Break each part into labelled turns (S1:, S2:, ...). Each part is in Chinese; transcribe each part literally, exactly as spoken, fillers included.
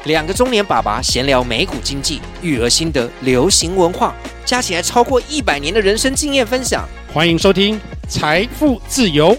S1: 两个中年爸爸闲聊美股经济、育儿心得、流行文化，加起来超过一百年的人生经验分享。
S2: 欢迎收听财富自由。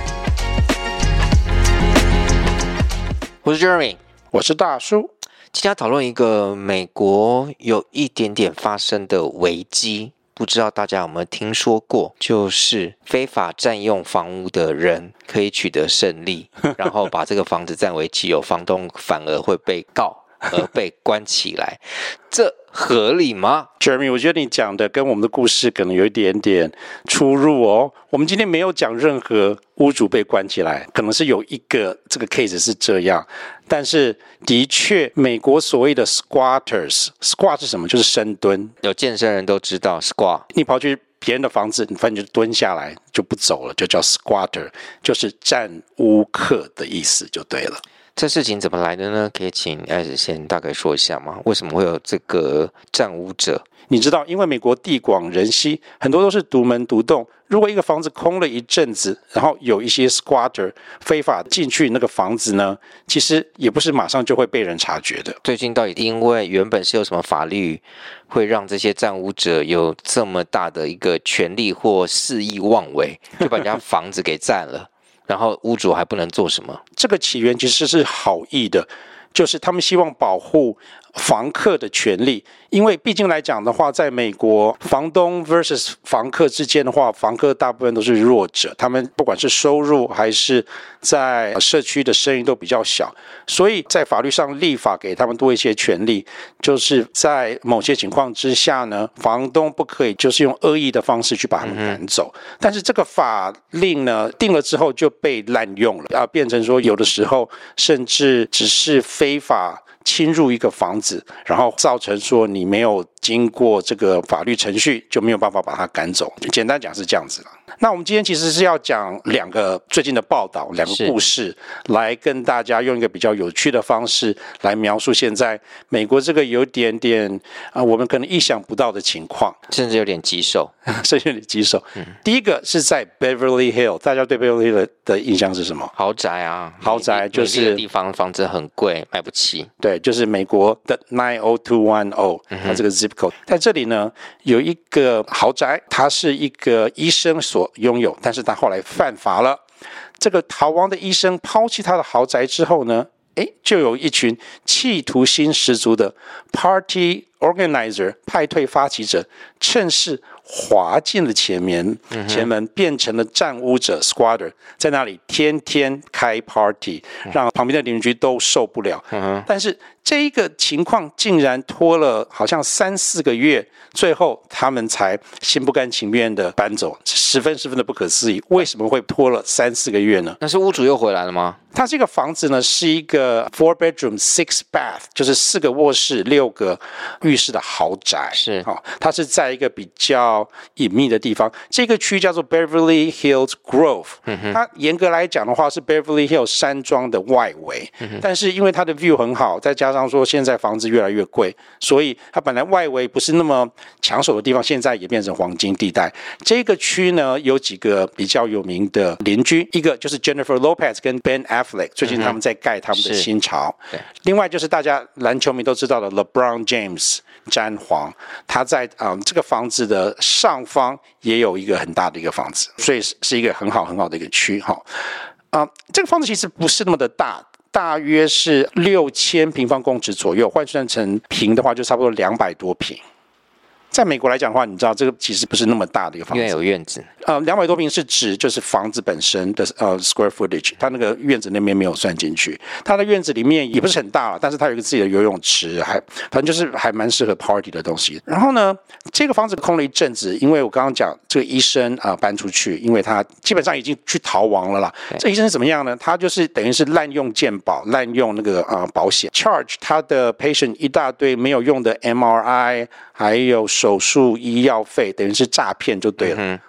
S1: 我是 Jeremy，
S2: 我是大叔。
S1: 今天要讨论一个美国有一点点发生的危机，不知道大家有没有听说过，就是非法占用房屋的人可以取得胜利，然后把这个房子占为己有，房东反而会被告而被关起来，这合理吗
S2: Jeremy， 我觉得你讲的跟我们的故事可能有一点点出入哦。我们今天没有讲任何屋主被关起来，可能是有一个这个 case 是这样，但是的确美国所谓的 squatters squat 是什么？就是深蹲，
S1: 有健身人都知道 squat，
S2: 你跑去别人的房子，你反正就蹲下来就不走了，就叫 squatter， 就是占屋客的意思就对了。
S1: 这事情怎么来的呢？可以请艾子先大概说一下吗？为什么会有这个占屋者？
S2: 你知道，因为美国地广人稀，很多都是独门独栋。如果一个房子空了一阵子，然后有一些 squatter 非法进去那个房子呢，其实也不是马上就会被人察觉的。
S1: 最近到底因为原本是有什么法律会让这些占屋者有这么大的一个权利或肆意妄为，就把人家房子给占了？然后屋主还不能做什么？
S2: 这个起源其实是好意的，就是他们希望保护房客的权利，因为毕竟来讲的话，在美国房东 versus 房客之间的话，房客大部分都是弱者，他们不管是收入还是在社区的生意都比较小，所以在法律上立法给他们多一些权利，就是在某些情况之下呢，房东不可以就是用恶意的方式去把他们赶走。嗯、但是这个法令呢定了之后就被滥用了，啊，变成说有的时候甚至只是非法侵入一个房子，然后造成说你没有经过这个法律程序就没有办法把他赶走，简单讲是这样子了。那我们今天其实是要讲两个最近的报道，两个故事，来跟大家用一个比较有趣的方式来描述现在美国这个有点点、呃、我们可能意想不到的情况，
S1: 甚至有点棘手
S2: 甚至有点棘手、嗯、第一个是在 Beverly Hills， 大家对 Beverly Hills 的印象是什么？
S1: 豪宅啊，
S2: 豪宅就是
S1: 美丽的地方，房子很贵，买不起。
S2: 对，就是美国的九零二一十，它这个 zip code、嗯、在这里呢有一个豪宅，它是一个医生所拥有，但是他后来犯法了。这个逃亡的医生抛弃他的豪宅之后呢，诶，就有一群企图心十足的 party organizer 派对发起者趁势滑进了前门，嗯、前门变成了占屋者 squatter， 在那里天天开 party， 让旁边的邻居都受不了。嗯、但是这一个情况竟然拖了好像三四个月，最后他们才心不甘情愿的搬走，十分十分的不可思议。为什么会拖了三四个月呢？
S1: 那是屋主又回来了吗？
S2: 它这个房子呢是一个 four bedroom six bath， 就是四个卧室六个浴室的豪宅。
S1: 是、
S2: 哦、它是在一个比较隐秘的地方，这个区叫做 Beverly Hills Grove、嗯、它严格来讲的话是 Beverly Hills 山庄的外围、嗯、但是因为它的 view 很好，再加上说现在房子越来越贵，所以它本来外围不是那么抢手的地方，现在也变成黄金地带。这个区呢有几个比较有名的邻居，一个就是 Jennifer Lopez 跟 Ben Affleck， 最近他们在盖他们的新巢、嗯、另外就是大家篮球迷都知道的 LeBron James 詹皇，他在、嗯、这个房子的上方也有一个很大的一个房子，所以是一个很好很好的一个区、嗯、这个房子其实不是那么的大，大约是六千平方公尺左右，换算成平的话就差不多两百多平。在美国来讲的话，你知道这个其实不是那么大的一个房子，
S1: 因为有院子。
S2: 呃，两百多平是指就是房子本身的呃 square footage， 它那个院子那边没有算进去。它的院子里面也不是很大了，但是它有一个自己的游泳池，还反正就是还蛮适合 party 的东西。然后呢，这个房子空了一阵子，因为我刚刚讲这个医生啊、呃、搬出去，因为他基本上已经去逃亡了啦。这医生是怎么样呢？他就是等于是滥用健保，滥用那个呃保险 ，charge 他的 patient 一大堆没有用的 M R I， 还有手术医药费，等于是诈骗就对了。嗯、后来被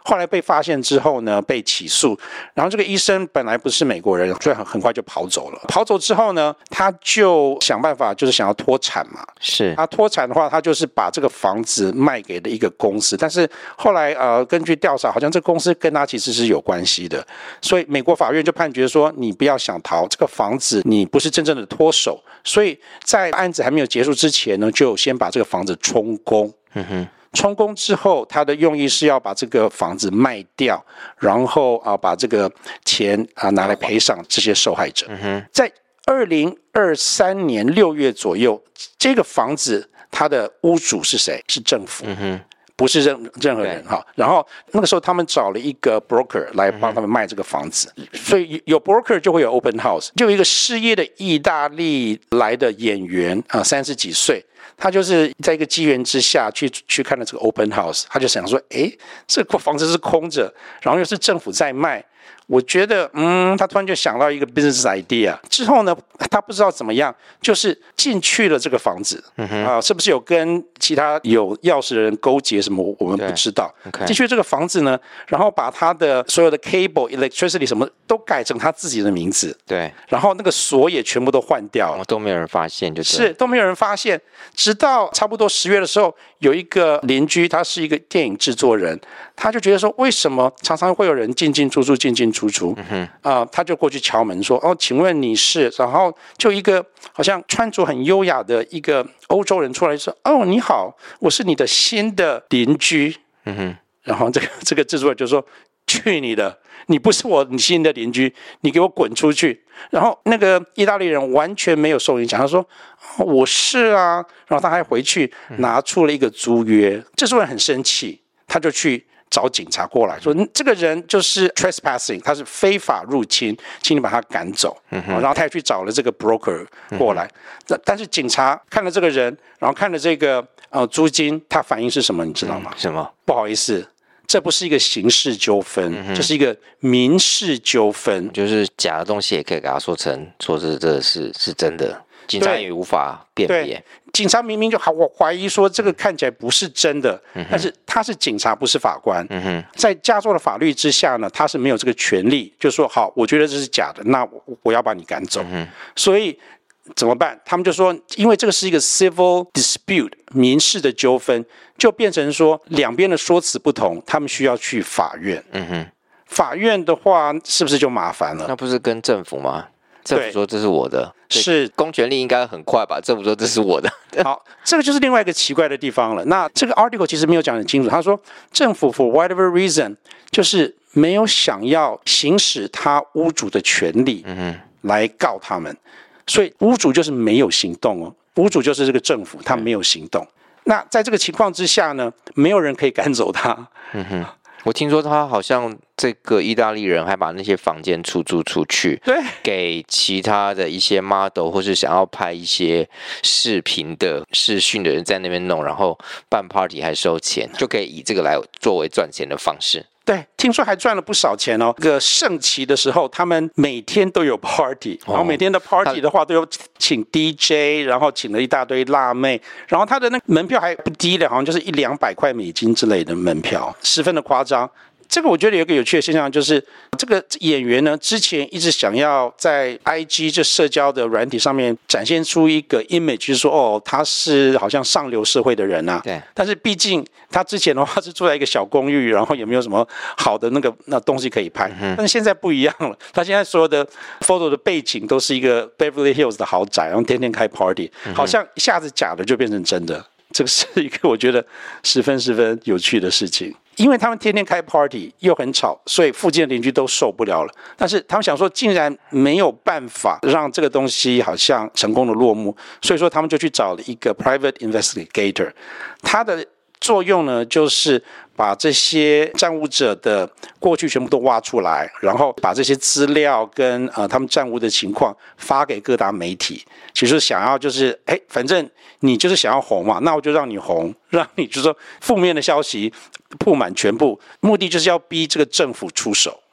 S2: 发现之后呢，被起诉。然后这个医生本来不是美国人，所以很很快就跑走了。跑走之后呢，他就想办法，就是想要脱产嘛。
S1: 是
S2: 他脱产的话，他就是把这个房子卖给了一个公司，但是后来呃，根据调查，好像这个公司跟他其实是有关系的，所以美国法院就判决说，你不要想逃，这个房子你不是真正的脱手，所以在案子还没有结束之前呢，就先把这个房子充公。
S1: 嗯哼。
S2: 充公之后，他的用意是要把这个房子卖掉，然后啊把这个钱啊拿来赔偿这些受害者。
S1: 嗯哼。
S2: 在二零二三年六月左右，这个房子它的屋主是谁？是政府。
S1: 嗯哼。
S2: 不是任任何人哈，然后那个时候他们找了一个 broker 来帮他们卖这个房子，嗯、所以有 broker 就会有 open house， 就有一个失业的意大利来的演员啊，三十几岁，他就是在一个机缘之下去去看了这个 open house， 他就想说，哎，这个房子是空着，然后又是政府在卖。我觉得，嗯，他突然就想到一个 business idea， 之后呢，他不知道怎么样，就是进去了这个房子，啊、嗯呃，是不是有跟其他有钥匙的人勾结什么，我们不知道。
S1: Okay.
S2: 进去这个房子呢，然后把他的所有的 cable、electricity 什么都改成他自己的名字，
S1: 对，
S2: 然后那个锁也全部都换掉了，
S1: 哦、都没有人发现就，
S2: 就是都没有人发现，直到差不多十月的时候，有一个邻居，他是一个电影制作人，他就觉得说，为什么常常会有人进进出出，进进出出，啊、
S1: 嗯
S2: 呃，他就过去敲门说，哦，请问你是？然后就一个好像穿着很优雅的一个欧洲人出来说，哦，你好，我是你的新的邻居。
S1: 嗯哼，
S2: 然后这个这个制作人就说，去你的，你不是我你新的邻居，你给我滚出去。然后那个意大利人完全没有受影响，他说，哦，我是啊，然后他还回去拿出了一个租约。制作人很生气，他就去找警察过来说，这个人就是 trespassing， 他是非法入侵，请你把他赶走。嗯、然后他也去找了这个 broker 过来，嗯、但是警察看了这个人，然后看了这个呃租金，他反应是什么？你知道吗？
S1: 嗯、什么？
S2: 不好意思，这不是一个刑事纠纷，嗯、这是一个民事纠纷，
S1: 就是假的东西也可以给他说成说是这是是真的。警察也无法辨别，
S2: 警察明明就好，我怀疑说这个看起来不是真的，嗯、但是他是警察，不是法官。嗯、在加州的法律之下呢，他是没有这个权利，就说好，我觉得这是假的，那 我, 我要把你赶走。嗯、所以怎么办？他们就说，因为这个是一个 civil dispute 民事的纠纷，就变成说两边的说辞不同，他们需要去法院。嗯、法院的话，是不是就麻烦了？
S1: 那不是跟政府吗？政府说这是我的，
S2: 是
S1: 公权力应该很快吧？政府说这是我的。
S2: 好，这个就是另外一个奇怪的地方了。那这个 article 其实没有讲很清楚，他说政府 for whatever reason 就是没有想要行使他屋主的权利来告他们，所以屋主就是没有行动哦，屋主就是这个政府，他没有行动。那在这个情况之下呢，没有人可以赶走他。
S1: 嗯哼。我听说他好像这个意大利人还把那些房间出租出去，
S2: 对，
S1: 给其他的一些 model 或是想要拍一些视频的视讯的人在那边弄，然后办 party 还收钱，就可以以这个来作为赚钱的方式。
S2: 对，听说还赚了不少钱哦。这个盛期的时候，他们每天都有 party， 然后每天的 party 的话都有请 D J， 然后请了一大堆辣妹，然后他的那个门票还不低的，好像就是一两百块美金之类的门票，十分的夸张。这个我觉得有一个有趣的现象，就是这个演员呢，之前一直想要在 I G 这社交的软体上面展现出一个 image， 就是说哦，他是好像上流社会的人啊。
S1: 对。但
S2: 是毕竟他之前的话是住在一个小公寓，然后也没有什么好的那个那东西可以拍。嗯、但是现在不一样了，他现在所有的 photo 的背景都是一个 Beverly Hills 的豪宅，然后天天开 party，、嗯、好像一下子假的就变成真的。这个是一个我觉得十分十分有趣的事情。因为他们天天开 party 又很吵，所以附近的邻居都受不了了。但是他们想说，竟然没有办法让这个东西好像成功的落幕，所以说他们就去找了一个 private investigator， 他的作用呢就是把这些占屋者的过去全部都挖出来，然后把这些资料跟呃他们占屋的情况发给各大媒体，其实想要就是哎，反正你就是想要红嘛，那我就让你红，让你就是说负面的消息铺满全部，目的就是要逼这个政府出手。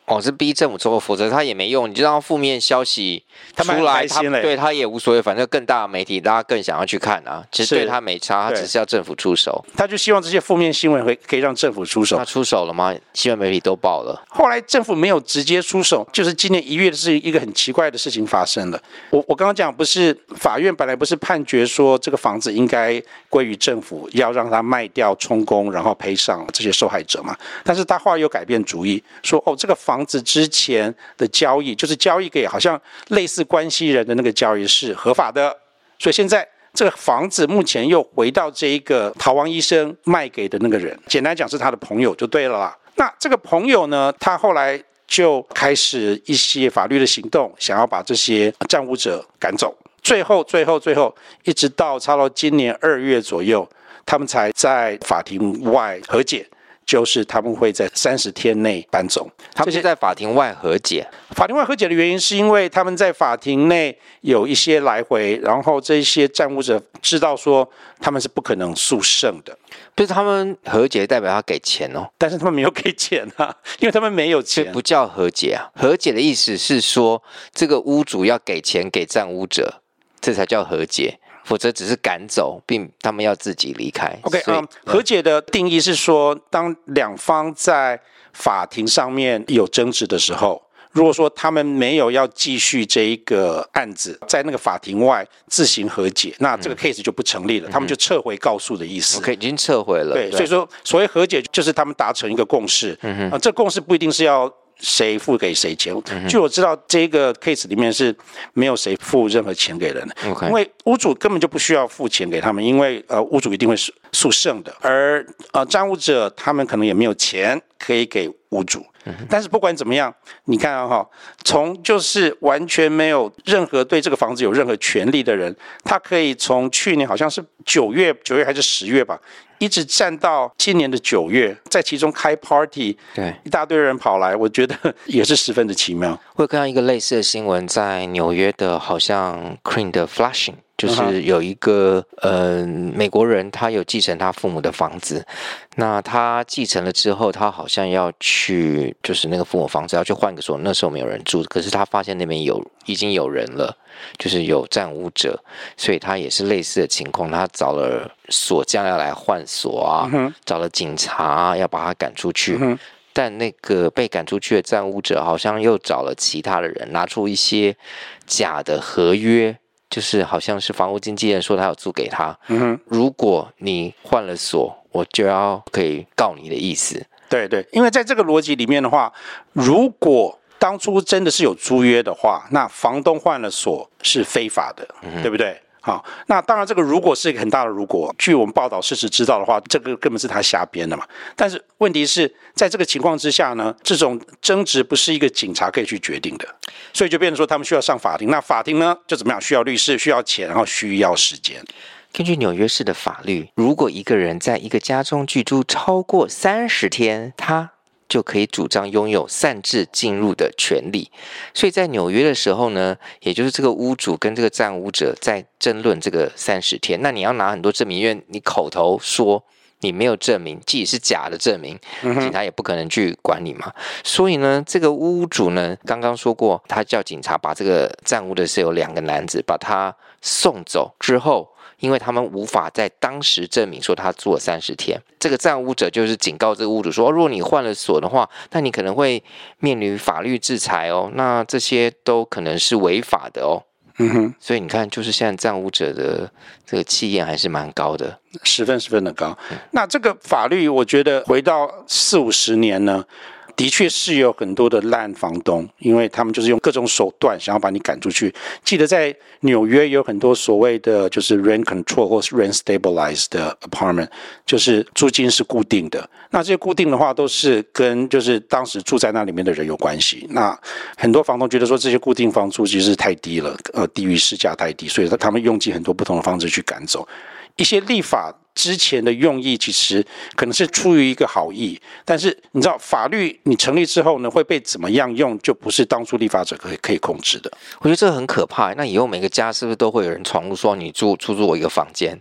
S1: 哦，是逼政府抽，否则他也没用。你就让负面消息出来，他对他也无所谓，反正更大的媒体大家更想要去看啊。其实对他没差，他只是要政府出手。
S2: 他就希望这些负面新闻会可以让政府出手。
S1: 他出手了吗？新闻媒体都报了。
S2: 后来政府没有直接出手，就是今年一月的是一个很奇怪的事情发生了。我我刚刚讲不是法院本来不是判决说这个房子应该归于政府，要让他卖掉充公，然后赔偿这些受害者嘛？但是他后来又改变主意，说哦这个房房子之前的交易，就是交易给好像类似关系人的那个交易是合法的，所以现在这个房子目前又回到这一个逃亡医生卖给的那个人，简单讲是他的朋友就对了啦。那这个朋友呢，他后来就开始一些法律的行动，想要把这些占屋者赶走。最后，最后，最后，一直到差不多今年二月左右，他们才在法庭外和解。就是他们会在三十天内搬走。
S1: 他们是在法庭外和解。
S2: 法庭外和解的原因是因为他们在法庭内有一些来回，然后这些占屋者知道说他们是不可能诉胜的。
S1: 不是他们和解代表他给钱哦，
S2: 但是他们没有给钱啊，因为他们没有钱，
S1: 不叫和解啊。和解的意思是说这个屋主要给钱给占屋者，这才叫和解。否则只是赶走，并他们要自己离开。
S2: OK， 嗯，和解的定义是说，当两方在法庭上面有争执的时候，如果说他们没有要继续这一个案子，在那个法庭外自行和解，那这个 case 就不成立了，嗯、他们就撤回告诉的意思。
S1: OK， 已经撤回了。
S2: 对，对所以说所谓和解就是他们达成一个共识。嗯哼，啊，这共识不一定是要谁付给谁钱？嗯、据我知道，这个 case 里面是没有谁付任何钱给人的，
S1: okay.
S2: 因为屋主根本就不需要付钱给他们，因为呃屋主一定会诉胜的，而呃占屋者他们可能也没有钱可以给屋主。但是不管怎么样，你看啊哈，从就是完全没有任何对这个房子有任何权利的人，他可以从去年好像是九月、九月还是十月吧，一直站到今年的九月，在其中开 party，
S1: 对，
S2: 一大堆人跑来，我觉得也是十分的奇妙。
S1: 我有看到一个类似的新闻，在纽约的，好像 Queen 的 Flushing。就是有一个呃美国人，他有继承他父母的房子，那他继承了之后，他好像要去就是那个父母房子要去换个所，那时候没有人住，可是他发现那边有已经有人了，就是有占屋者，所以他也是类似的情况，他找了锁匠要来换锁啊，嗯、找了警察、啊、要把他赶出去。嗯但那个被赶出去的占屋者好像又找了其他的人，拿出一些假的合约。就是好像是房屋经纪人说他要租给他，嗯哼，如果你换了锁，我就要可以告你的意思。
S2: 对对，因为在这个逻辑里面的话，如果当初真的是有租约的话，那房东换了锁是非法的，嗯、对不对？好，那当然这个如果是一个很大的如果，据我们报道事实知道的话，这个根本是他瞎编的嘛。但是问题是在这个情况之下呢，这种争执不是一个警察可以去决定的，所以就变成说他们需要上法庭。那法庭呢就怎么样？需要律师，需要钱，然后需要时间。
S1: 根据纽约市的法律，如果一个人在一个家中居住超过三十天，他就可以主张拥有擅自进入的权利。所以在纽约的时候呢，也就是这个屋主跟这个占屋者在争论这个三十天，那你要拿很多证明，因为你口头说你没有证明，即使是假的证明，警察也不可能去管你嘛。所以呢，这个屋主呢，刚刚说过，他叫警察把这个占屋的是有两个男子把他送走之后，因为他们无法在当时证明说他住了三十天，这个占屋者就是警告这个屋主说，如果你换了锁的话，那你可能会面临法律制裁哦，那这些都可能是违法的哦。嗯哼，所以你看，就是现在占屋者的这个气焰还是蛮高的，
S2: 十分十分的高。嗯、那这个法律，我觉得回到四五十年呢，的确是有很多的烂房东，因为他们就是用各种手段想要把你赶出去。记得在纽约有很多所谓的就是 rent control 或是 rent stabilized 的 apartment， 就是租金是固定的。那这些固定的话都是跟就是当时住在那里面的人有关系。那很多房东觉得说这些固定房租其实太低了，呃，低于市价太低，所以他们用尽很多不同的方式去赶走。一些立法之前的用意其实可能是出于一个好意，但是你知道法律你成立之后呢，会被怎么样用，就不是当初立法者可以可以控制的。
S1: 我觉得这很可怕。那以后每个家是不是都会有人闯入说你住出租我一个房间？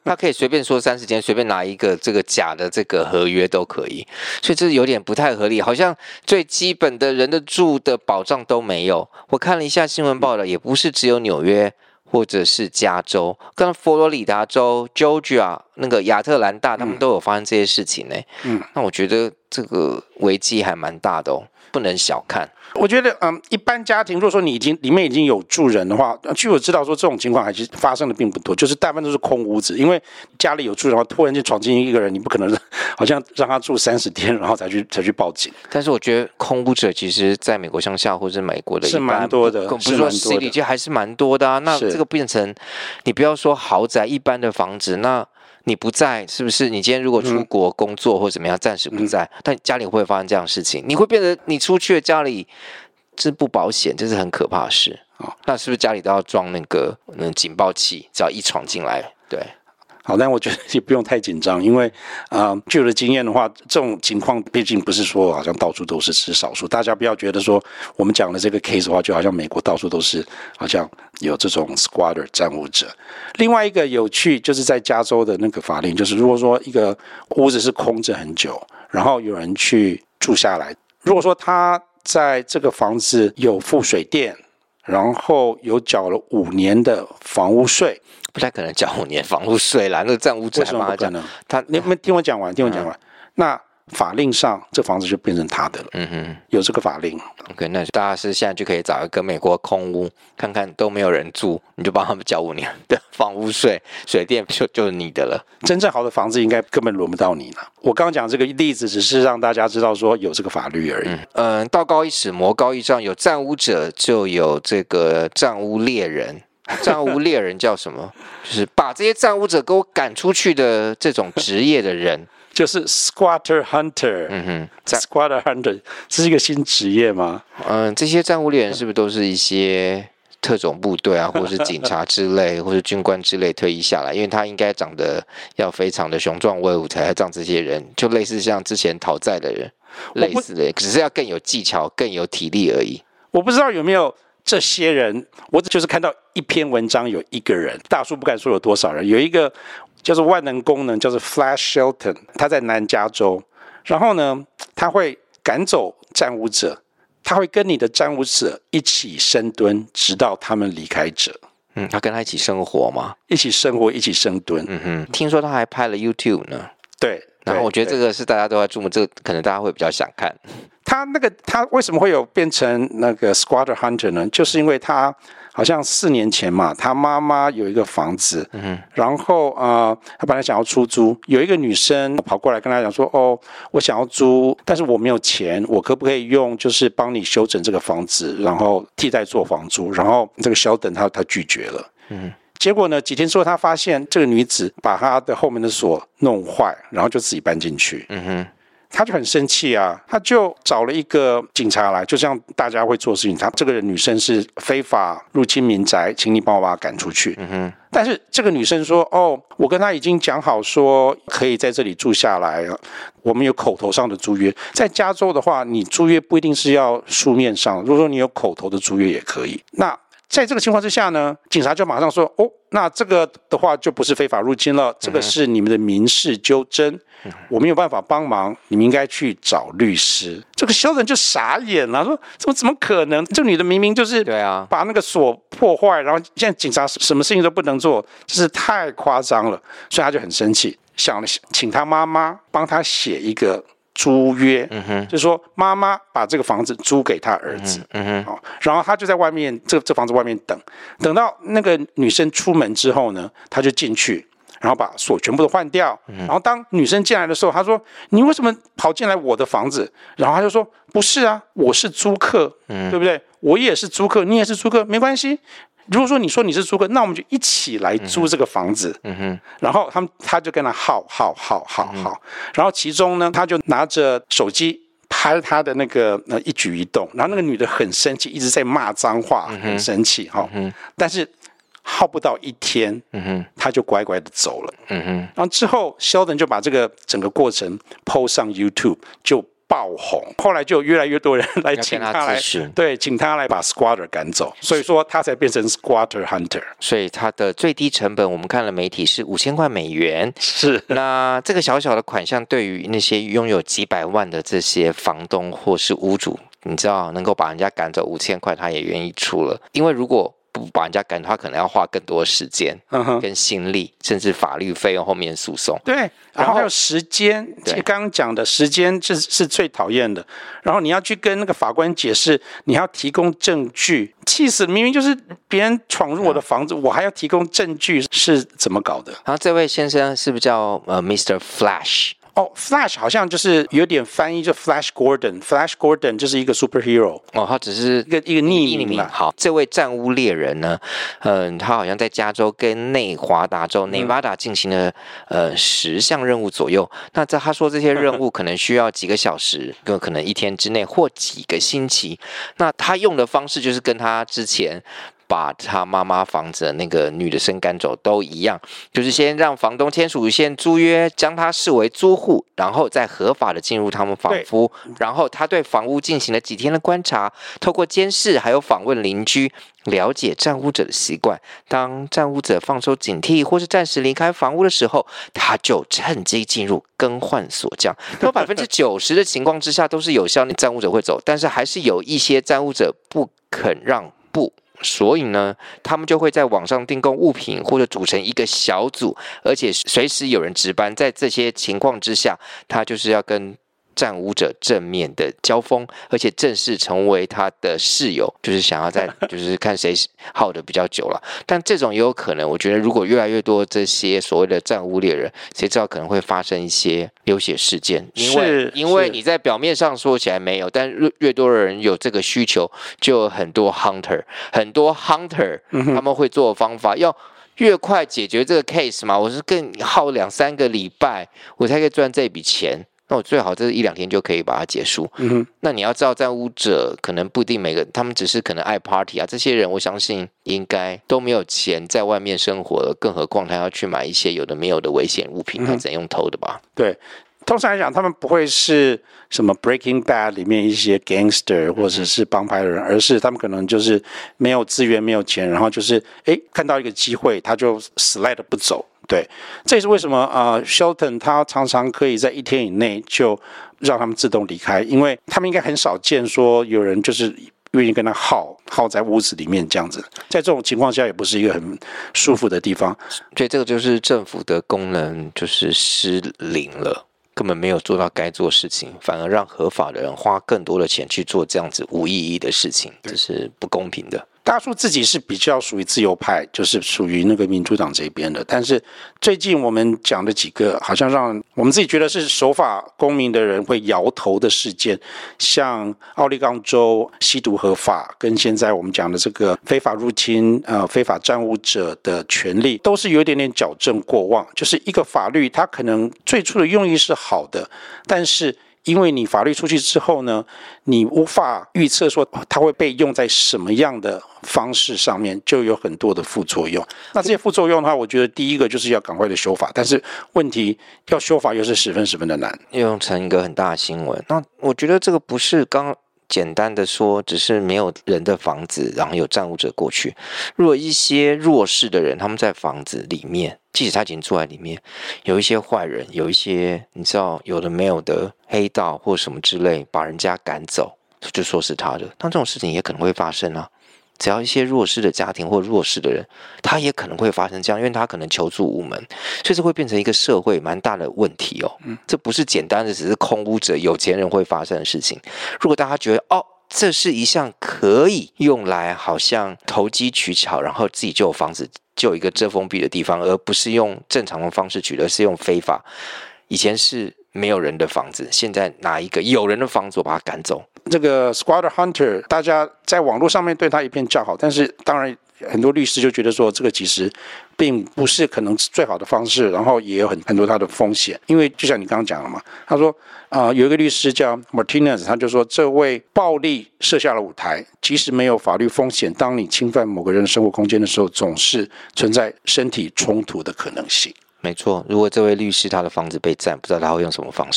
S1: 他可以随便说三十天，随便拿一个这个假的这个合约都可以，所以这有点不太合理，好像最基本的人的住的保障都没有。我看了一下新闻报道，也不是只有纽约或者是加州，跟佛罗里达州、Georgia 那个亚特兰大，他们都有发生这些事情呢。嗯，那我觉得这个危机还蛮大的哦，不能小看。
S2: 我觉得，嗯，一般家庭，如果说你已经里面已经有住人的话，据我知道说这种情况还是发生的并不多，就是大部分都是空屋子，因为家里有住人的话，突然间闯进一个人，你不可能好像让他住三十天，然后才去才去报警。
S1: 但是我觉得空屋者其实在美国乡下或者美国的
S2: 是蛮多的，
S1: 不是说 city 就还是蛮多的啊。那这个变成你不要说豪宅，一般的房子那。你不在，是不是？你今天如果出国工作或怎么样，暂时不在，嗯、但家里会不会发生这样的事情？你会变得你出去了，家里这不保险，这是很可怕的事。哦、那是不是家里都要装那个那警报器？只要一闯进来，对。
S2: 好，但我觉得也不用太紧张，因为啊、呃，据我的经验的话，这种情况毕竟不是说好像到处都是，是少数。大家不要觉得说我们讲的这个 case 的话，就好像美国到处都是，好像有这种 squatter 占屋者。另外一个有趣就是在加州的那个法令，就是如果说一个屋子是空着很久，然后有人去住下来，如果说他在这个房子有付水电，然后有缴了五年的房屋税。
S1: 不太可能缴五年房屋税啦，那个占屋者还帮他讲，
S2: 他你们听我讲完，听我讲完。嗯、那法令上，这房子就变成他的了。嗯哼，有这个法令。
S1: OK， 那大家是现在就可以找一个美国空屋，看看都没有人住，你就帮他们缴五年的房屋税，水电就就是你的了。
S2: 真正好的房子应该根本轮不到你了。我刚刚讲这个例子，只是让大家知道说有这个法律而已。
S1: 嗯，呃、道高一尺，魔高一丈，有占屋者就有这个占屋猎人。占屋猎人叫什么？就是把这些占屋者给我赶出去的这种职业的人，
S2: 就是 squatter hunter。嗯哼 ，squatter hunter 这是一个新职业吗？
S1: 嗯，这些占屋猎人是不是都是一些特种部队啊，或者是警察之类，或者军官之类退役下来？因为他应该长得要非常的雄壮威武，才会让这些人，就类似像之前讨债的人，类似的，只是要更有技巧、更有体力而已。
S2: 我不知道有没有。这些人，我就是看到一篇文章，有一个人，大数不敢说有多少人，有一个叫做万能功能，叫做 Flash Shelton， 他在南加州，然后呢，他会赶走占屋者，他会跟你的占屋者一起深蹲，直到他们离开者。
S1: 嗯，他跟他一起生活吗？
S2: 一起生活，一起深蹲。
S1: 嗯哼，听说他还拍了 YouTube 呢。
S2: 对。
S1: 然后我觉得这个是大家都在注目，这个可能大家会比较想看。
S2: 他那个他为什么会有变成那个 squatter hunter 呢？就是因为他好像四年前嘛，他妈妈有一个房子，嗯、然后呃，他本来想要出租，有一个女生跑过来跟他讲说：“哦，我想要租，但是我没有钱，我可不可以用就是帮你修整这个房子，然后替代做房租？”然后这个小等他他拒绝了。嗯。结果呢？几天之后，他发现这个女子把她的后门的锁弄坏，然后就自己搬进去。嗯哼，他就很生气啊，他就找了一个警察来，就像大家会做事情。他这个女生是非法入侵民宅，请你帮我把她赶出去。嗯哼，但是这个女生说：“哦，我跟她已经讲好说可以在这里住下来，我们有口头上的租约。在加州的话，你租约不一定是要书面上，如果说你有口头的租约也可以。那在这个情况之下呢，警察就马上说：“哦，那这个的话就不是非法入侵了，这个是你们的民事纠纷，我没有办法帮忙，你们应该去找律师。”这个小人就傻眼了，说：“怎么怎么可能？这女的明明就是
S1: 对啊，
S2: 把那个锁破坏，然后现在警察什么事情都不能做，这是太夸张了。”所以他就很生气，想请他妈妈帮他写一个租约，嗯哼，就是说妈妈把这个房子租给他儿子，嗯哼，哦，然后他就在外面这这房子外面等，等到那个女生出门之后呢，他就进去，然后把锁全部都换掉，嗯，然后当女生进来的时候，他说：“你为什么跑进来我的房子？”然后他就说：“不是啊，我是租客，嗯，对不对？我也是租客，你也是租客，没关系。如果说你说你是租客，那我们就一起来租这个房子。”嗯哼，然后他们他就跟他耗耗耗耗耗，然后其中呢，他就拿着手机拍他的那个呃一举一动，然后那个女的很生气，一直在骂脏话，嗯、很生气哈、哦。但是耗不到一天，嗯哼，他就乖乖的走了。嗯哼，然后之后 Sheldon 就把这个整个过程 po 上 YouTube， 就爆红，后来就有越来越多人来请他来，
S1: 他
S2: 对，请他来把 squatter 赶走，所以说他才变成 squatter hunter。
S1: 所以他的最低成本，我们看了媒体是五千块美元。
S2: 是，
S1: 那这个小小的款项，对于那些拥有几百万的这些房东或是屋主，你知道，能够把人家赶走五千块，他也愿意出了。因为如果不把人家赶，他可能要花更多时间、跟心力，甚至法律费用后面诉讼。
S2: 对，然后还有时间，刚刚讲的时间是是最讨厌的。然后你要去跟那个法官解释，你还要提供证据，气死了！明明就是别人闯入我的房子，嗯、我还要提供证据，是怎么搞的？
S1: 然后这位先生是不是叫呃 Mister Flash？
S2: 哦 ，Flash 好像就是有点翻译，就 Flash Gordon。Flash Gordon 就是一个 superhero。
S1: 哦，他只是
S2: 一个一个匿名。
S1: 好，这位战屋猎人呢，嗯，他好像在加州跟内华达州 Nevada 进行了呃十项任务左右。那这他说这些任务可能需要几个小时，可能一天之内或几个星期。那他用的方式就是跟他之前把他妈妈房子的那个女的生赶走都一样，就是先让房东签署一些租约，将他视为租户，然后再合法的进入他们房屋，然后他对房屋进行了几天的观察，透过监视还有访问邻居，了解占屋者的习惯。当占屋者放松警惕或是暂时离开房屋的时候，他就趁机进入更换锁匠。有百分之九十的情况之下都是有效，占屋者会走，但是还是有一些占屋者不肯让步。所以呢，他们就会在网上订购物品，或者组成一个小组，而且随时有人值班。在这些情况之下，他就是要跟占屋者正面的交锋，而且正式成为他的室友，就是想要在就是看谁耗得比较久了。但这种也有可能，我觉得如果越来越多这些所谓的占屋猎人，谁知道可能会发生一些流血事件？因为因为你在表面上说起来没有，但越多的人有这个需求，就有很多 hunter， 很多 hunter 他们会做的方法要越快解决这个 case 嘛，我是更耗两三个礼拜，我才可以赚这笔钱。那我最好这一两天就可以把它结束。嗯哼，那你要知道，占屋者可能不一定每个，他们只是可能爱 party 啊，这些人我相信应该都没有钱在外面生活了，更何况他要去买一些有的没有的危险物品，他只能用偷的吧？
S2: 对。通常来讲，他们不会是什么 Breaking Bad 里面一些 gangster 或者是帮派的人，而是他们可能就是没有资源、没有钱，然后就是哎看到一个机会，他就 slide 不走。对，这也是为什么啊、呃、Shelton 他常常可以在一天以内就让他们自动离开，因为他们应该很少见说有人就是愿意跟他耗耗在屋子里面这样子，在这种情况下也不是一个很舒服的地方。
S1: 所以这个就是政府的功能就是失灵了。根本没有做到该做的事情，反而让合法的人花更多的钱去做这样子无意义的事情，这是不公平的。
S2: 大叔自己是比较属于自由派，就是属于那个民主党这边的，但是最近我们讲的几个好像让我们自己觉得是守法公民的人会摇头的事件，像奥利冈州吸毒合法，跟现在我们讲的这个非法入侵呃非法占屋者的权利，都是有一点点矫正过往，就是一个法律它可能最初的用意是好的，但是因为你法律出去之后呢，你无法预测说它会被用在什么样的方式上面，就有很多的副作用。那这些副作用的话，我觉得第一个就是要赶快的修法，但是问题要修法又是十分十分的难，
S1: 用成一个很大的新闻。那我觉得这个不是刚简单的说只是没有人的房子，然后有占屋者过去。如果一些弱势的人他们在房子里面，即使他已经住在里面，有一些坏人，有一些你知道有的没有的黑道或什么之类，把人家赶走，就说是他的，那这种事情也可能会发生啊。只要一些弱势的家庭或弱势的人，他也可能会发生这样，因为他可能求助无门，所以这会变成一个社会蛮大的问题哦。嗯，这不是简单的只是空屋者有钱人会发生的事情。如果大家觉得哦，这是一项可以用来好像投机取巧，然后自己就有房子，就有一个遮风避的地方，而不是用正常的方式取得，是用非法。以前是没有人的房子，现在拿一个有人的房子我把它赶走。
S2: 这个 squatter hunter 大家在网络上面对他一片叫好，但是当然很多律师就觉得说这个其实并不是可能最好的方式，然后也有很很多它的风险。因为就像你刚刚讲了嘛，他说啊、呃，有一个律师叫 Martinez， 他就说这位暴力设下了舞台，即使没有法律风险，当你侵犯某个人的生活空间的时候，总是存在身体冲突的可能性。
S1: 没错，如果这位律师他的房子被占，不知道他会用什么方式。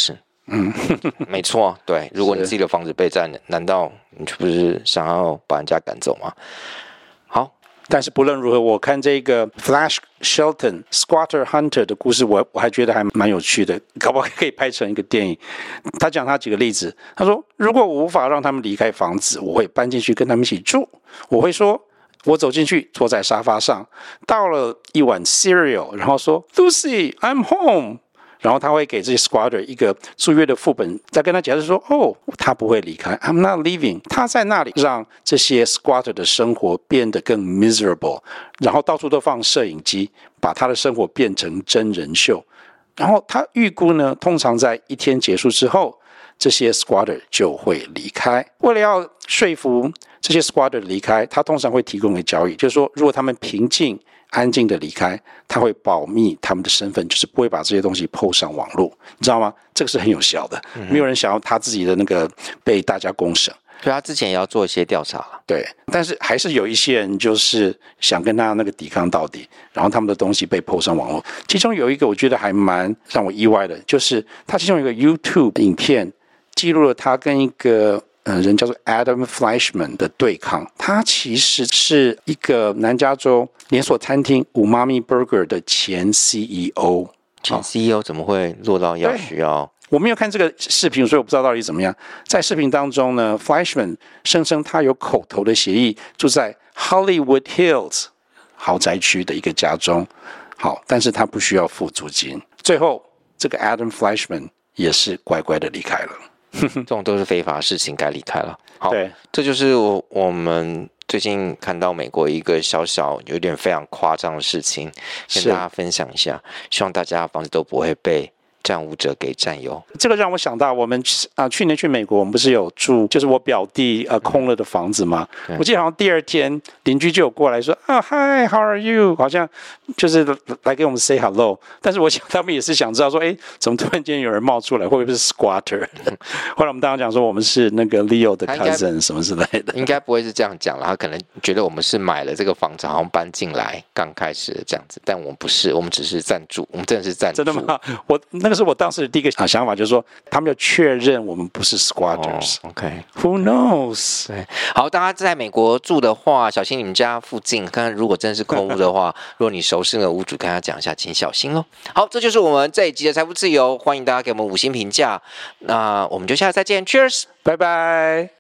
S2: 嗯，
S1: 没错，对。如果你自己的房子被占，难道你就不是想要把人家赶走吗？好，
S2: 但是不论如何，我看这个 Flash Shelton Squatter Hunter 的故事，我我还觉得还蛮有趣的，搞不好可以拍成一个电影。他讲他几个例子，他说如果我无法让他们离开房子，我会搬进去跟他们一起住。我会说，我走进去坐在沙发上，倒了一碗 cereal， 然后说 Lucy I'm home。然后他会给这些 squatter 一个租约的副本，再跟他解释说，哦，他不会离开 ，I'm not leaving， 他在那里，让这些 squatter 的生活变得更 miserable， 然后到处都放摄影机，把他的生活变成真人秀。然后他预估呢，通常在一天结束之后，这些 squatter 就会离开。为了要说服这些 squatter 离开，他通常会提供一个交易，就是说，如果他们平静安静的离开，他会保密他们的身份，就是不会把这些东西 po 上网络，你知道吗？这个是很有效的，嗯、没有人想要他自己的那个被大家公审。
S1: 对，他之前也要做一些调查了。
S2: 对，但是还是有一些人就是想跟他那个抵抗到底，然后他们的东西被 po 上网络。其中有一个我觉得还蛮让我意外的，就是他其中有一个 YouTube 影片记录了他跟一个呃，人叫做 Adam Fleischman 的对抗，他其实是一个南加州连锁餐厅 Umami Burger 的前 C E O。
S1: 前 C E O 怎么会落到要需要？
S2: 我没有看这个视频，所以我不知道到底怎么样。在视频当中呢 ，Fleischman 声称他有口头的协议，住在 Hollywood Hills 豪宅区的一个家中，好，但是他不需要付租金。最后，这个 Adam Fleischman 也是乖乖的离开了。
S1: 这种都是非法事情，该离开了。好，
S2: 对，
S1: 这就是我我们最近看到美国一个小小有点非常夸张的事情，跟大家分享一下，希望大家房子都不会被占屋者给占有。
S2: 这个让我想到，我们啊、呃、去年去美国，我们不是有住，就是我表弟呃空了的房子吗？我记得好像第二天邻居就有过来说啊 ，Hi how are you？ 好像就是来给我们 say hello。但是我想他们也是想知道说，哎，怎么突然间有人冒出来，会不会是 squatter？ 后来我们当然讲说我们是那个 Leo 的 cousin 什么之类的，
S1: 应该不会是这样讲了。他可能觉得我们是买了这个房子，好像搬进来刚开始的这样子，但我们不是，我们只是暂住，我们真的是暂住。
S2: 真的吗？我那个是我当时的第一个想法，就是说他们要确认我们不是 squatters。
S1: 哦、
S2: OK，Who knows？
S1: 对，好，大家在美国住的话，小心你们家附近，看看如果真的是空屋的话，如果你熟悉的屋主，跟他讲一下，请小心咯。好，这就是我们这一集的财富自由，欢迎大家给我们五星评价。那我们就下次再见 ，Cheers，
S2: 拜拜。